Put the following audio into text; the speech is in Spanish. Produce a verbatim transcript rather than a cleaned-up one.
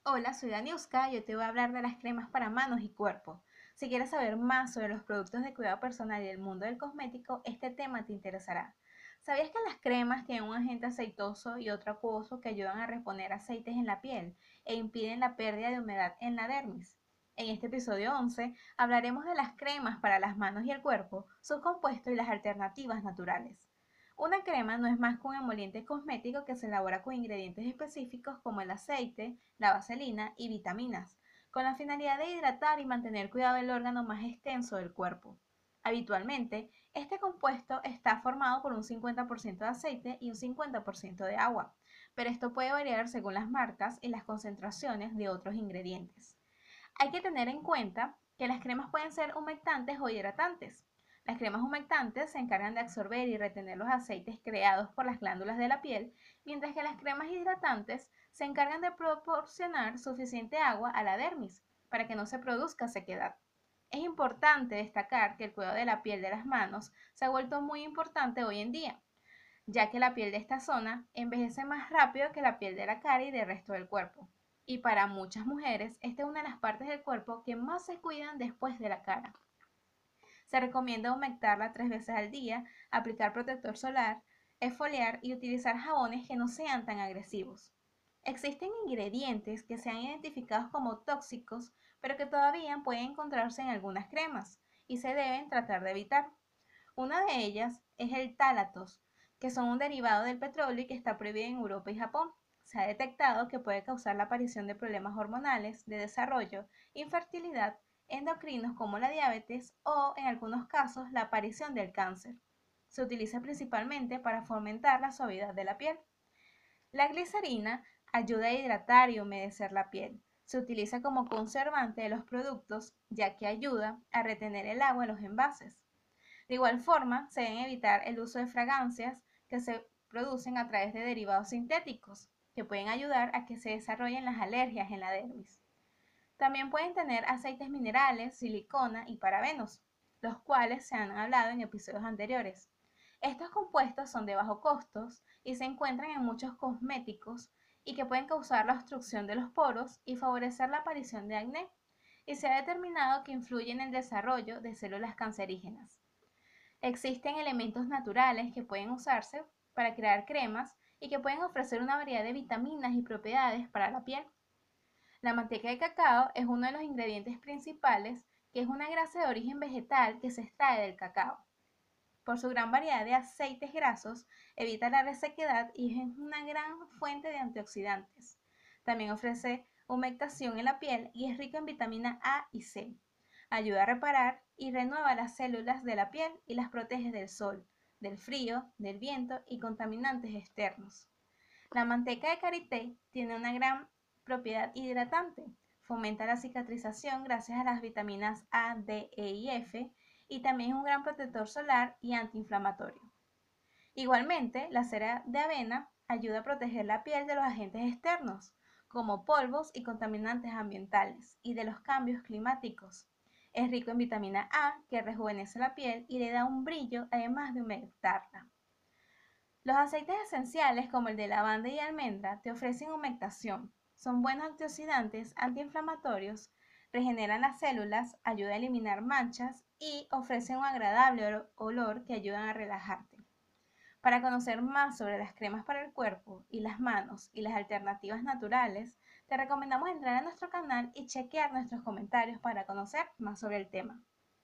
Hola, soy Daniuska y hoy te voy a hablar de las cremas para manos y cuerpo. Si quieres saber más sobre los productos de cuidado personal y el mundo del cosmético, este tema te interesará. ¿Sabías que las cremas tienen un agente aceitoso y otro acuoso que ayudan a reponer aceites en la piel e impiden la pérdida de humedad en la dermis? En este episodio once hablaremos de las cremas para las manos y el cuerpo, sus compuestos y las alternativas naturales. Una crema no es más que un emoliente cosmético que se elabora con ingredientes específicos como el aceite, la vaselina y vitaminas, con la finalidad de hidratar y mantener cuidado del órgano más extenso del cuerpo. Habitualmente, este compuesto está formado por un cincuenta por ciento de aceite y un cincuenta por ciento de agua, pero esto puede variar según las marcas y las concentraciones de otros ingredientes. Hay que tener en cuenta que las cremas pueden ser humectantes o hidratantes. Las cremas humectantes se encargan de absorber y retener los aceites creados por las glándulas de la piel, mientras que las cremas hidratantes se encargan de proporcionar suficiente agua a la dermis para que no se produzca sequedad. Es importante destacar que el cuidado de la piel de las manos se ha vuelto muy importante hoy en día, ya que la piel de esta zona envejece más rápido que la piel de la cara y del resto del cuerpo. Y para muchas mujeres, esta es una de las partes del cuerpo que más se cuidan después de la cara. Se recomienda humectarla tres veces al día, aplicar protector solar, exfoliar y utilizar jabones que no sean tan agresivos. Existen ingredientes que se han identificado como tóxicos, pero que todavía pueden encontrarse en algunas cremas y se deben tratar de evitar. Una de ellas es el tálatos, que son un derivado del petróleo y que está prohibido en Europa y Japón. Se ha detectado que puede causar la aparición de problemas hormonales, de desarrollo, infertilidad, endocrinos como la diabetes o, en algunos casos, la aparición del cáncer. Se utiliza principalmente para fomentar la suavidad de la piel. La glicerina ayuda a hidratar y humedecer la piel. Se utiliza como conservante de los productos, ya que ayuda a retener el agua en los envases. De igual forma, se debe evitar el uso de fragancias que se producen a través de derivados sintéticos, que pueden ayudar a que se desarrollen las alergias en la dermis. También pueden tener aceites minerales, silicona y parabenos, los cuales se han hablado en episodios anteriores. Estos compuestos son de bajo costos y se encuentran en muchos cosméticos y que pueden causar la obstrucción de los poros y favorecer la aparición de acné, y se ha determinado que influyen en el desarrollo de células cancerígenas. Existen elementos naturales que pueden usarse para crear cremas y que pueden ofrecer una variedad de vitaminas y propiedades para la piel. La manteca de cacao es uno de los ingredientes principales, que es una grasa de origen vegetal que se extrae del cacao. Por su gran variedad de aceites grasos, evita la resequedad y es una gran fuente de antioxidantes. También ofrece humectación en la piel y es rico en vitamina A y C. Ayuda a reparar y renueva las células de la piel y las protege del sol, del frío, del viento y contaminantes externos. La manteca de karité tiene una gran propiedad hidratante. Fomenta la cicatrización gracias a las vitaminas A, D, E y F, y también es un gran protector solar y antiinflamatorio. Igualmente, la cera de avena ayuda a proteger la piel de los agentes externos, como polvos y contaminantes ambientales, y de los cambios climáticos. Es rico en vitamina A, que rejuvenece la piel y le da un brillo, además de humectarla. Los aceites esenciales, como el de lavanda y almendra, te ofrecen humectación. Son buenos antioxidantes, antiinflamatorios, regeneran las células, ayudan a eliminar manchas y ofrecen un agradable olor que ayudan a relajarte. Para conocer más sobre las cremas para el cuerpo y las manos y las alternativas naturales, te recomendamos entrar a nuestro canal y chequear nuestros comentarios para conocer más sobre el tema.